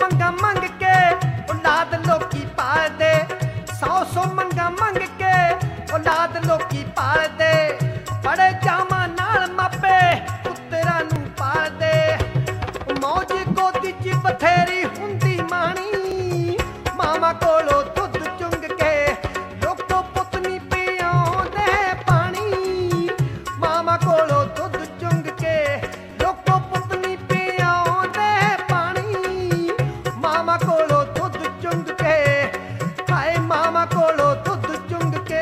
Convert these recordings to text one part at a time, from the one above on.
ਮੰਗਾ ਮੰਗ ਕੇ ਔਲਾਦ ਲੋਕੀ ਪਾਲਦੇ, 100 ਮੰਗਾ ਮੰਗ ਕੇ ਔਲਾਦ ਲੋਕੀ ਪਾਲਦੇ। ਬੜੇ ਚਾਵਾਂ ਨਾਲ ਮਾਪੇ ਪੁੱਤਰਾਂ ਨੂੰ ਪਾਲਦੇ। ਮੌਜ ਗੋਦੀ 'ਚ ਬਥੇਰੀ ਹੁੰਦੀ ਮਾਣੀ, ਮਾਵਾਂ ਕੋਲੋਂ ਦੁੱਧ ਚੁੰਗ ਕੇ ਲੋਕੋ ਪੁੱਤ ਨੀ ਪਿਆਉਂਦੇ ਪਾਣੀ। ਮਾਵਾਂ ਕੋਲੋਂ ਦੁੱਧ ਚੁੰਗ ਕੇ ਲੋਕੋ ਪੁੱਤ ਨੀ ਪਿਆਉਂਦੇ ਪਾਣੀ। ਮਾਵਾਂ ਕੋਲੋਂ ਦੁੱਧ ਚੁੰਗ ਕੇ, ਹਾਏ ਮਾਵਾਂ ਕੋਲੋਂ ਦੁੱਧ ਚੁੰਗ ਕੇ।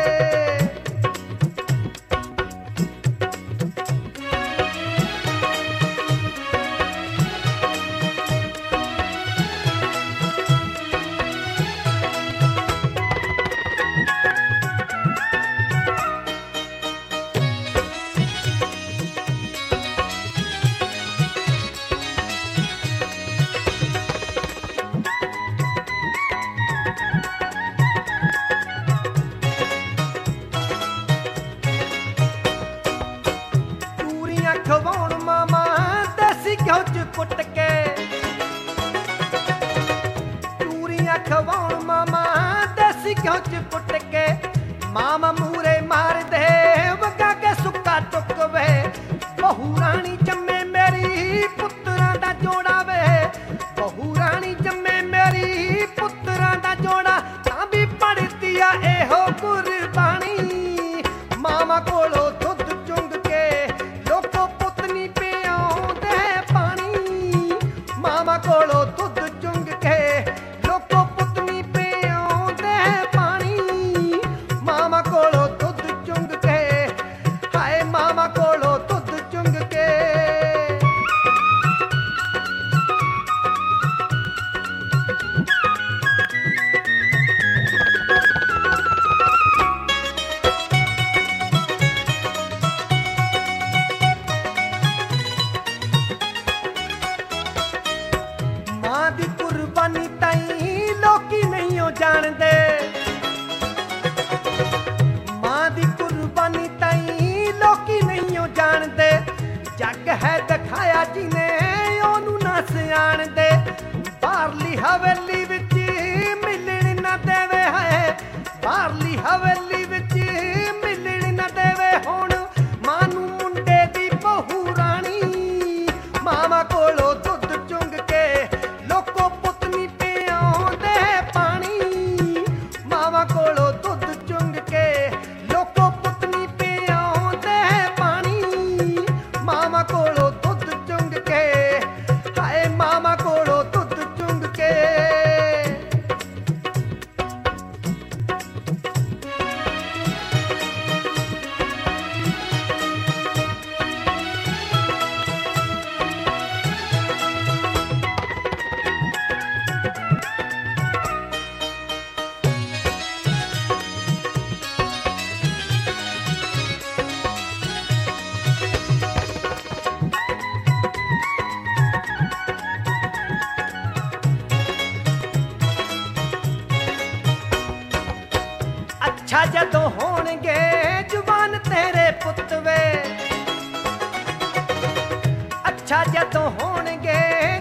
ਖਵਾਉਣ ਮਾਮਾ ਦੇਸੀ ਘਿਓ 'ਚ ਕੁੱਟ ਕੇ, ਚੂਰੀਆਂ ਖਵਾਉਣ ਮਾਮਾ ਦੇਸੀ ਘਿਓ 'ਚ ਕੁੱਟ ਕੇ। ਮਾਮਾ ਮੂਰੇ ਮਾਰਦੇ ਵਗਾ ਕੇ ਸੁੱਕਾ ਟੁੱਕਵੇ। ਬਹੂ ਰਾਣੀ ਜੰਮੇ ਮੇਰੀ ਪੁੱਤਰਾਂ ਦਾ ਜੋੜਾ ਵੇ, ਬਹੂ ਰਾਣੀ ਜੰਮੇ ਮੇਰੀ ਪੁੱਤਰਾਂ ਦਾ ਜੋੜਾ। ਤਾਂ ਵੀ ਪੜਦੀ ਆ ਇਹੋ ਕੁਰਬਾਨੀ, ਮਾਮਾ ਕੋਲੋਂ ਦੁੱਧ ਚੁੰਗ ਕੇ ਲੋਕੋ ਪੁੱਤ ਨੀ ਪਿਆਉਂਦੇ ਪਾਣੀ। ਮਾਮਾ ਕੋਲੋਂ ਦੁੱਧ ਚੁੰਗ ਕੇ ਲੋਕੋ ਪੁੱਤ ਨੀ ਪਿਆਉਂਦੇ ਪਾਣੀ। ਮਾਮਾ ਕੋਲੋਂ ਦੁੱਧ ਚੁੰਗ ਕੇ, ਹਾਏ ਮਾਮਾ ਕੋਲੋਂ ਦੁੱਧ ਚੁੰਗ ਕੇ। ਮਾਂ ਦੀ ਕੁਰਬਾਨੀ ਤਾਈਂ ਲੋਕੀ ਨਹੀਂ ਓ ਜਾਣਦੇ, ਮਾਂ ਦੀ ਕੁਰਬਾਨੀ ਤਾਈਂ ਲੋਕੀ ਨਹੀਂ ਓ ਜਾਣਦੇ। ਜੱਗ ਹੈ ਦਿਖਾਇਆ ਜਿਹਨੇ ਉਹਨੂੰ ਨਾ ਸਿਆਣਦੇ। ਬਾਹਰਲੀ ਹਵੇਲੀ ਵਿੱਚ ਮਿਲਣ ਨਾ ਦੇਵੇ, ਹੈ ਬਾਹਰਲੀ ਹਵੇਲੀ ਵਿੱਚ ਮਿਲਣ ਨਾ ਦੇਵੇ। ਹੁਣ ਮਾਂ ਨੂੰ ਮੁੰਡੇ ਦੀ ਬਹੂ ਰਾਣੀ, ਮਾਵਾਂ ਕੋਲੋਂ ਦੁੱਧ ਚੁੰਗ ਕੇ ਲੋਕੋ ਪੁੱਤ ਨੀ ਪਿਆਉਂਦੇ ਪਾਣੀ। ਮਾਵਾਂ ਕੋਲੋਂ ਦੁੱਧ ਚੁੰਗ ਕੇ ਲੋਕੋ ਪੁੱਤ ਨੀ ਪਿਆਉਂਦੇ ਪਾਣੀ। ਮਾਵਾਂ ਕੋਲੋਂ ਦੁੱਧ ਚੁੰਗ ਕੇ, ਹਾਏ ਮਾਵਾਂ ਕੋਲੋਂ ਦੁੱਧ ਚੁੰਗ ਕੇ। ਅੱਛਾ ਜਦੋਂ ਹੋਣਗੇ ਜਵਾਨ ਤੇਰੇ ਪੁੱਤ ਵੇ, ਅੱਛਾ ਜਦੋਂ ਹੋਣਗੇ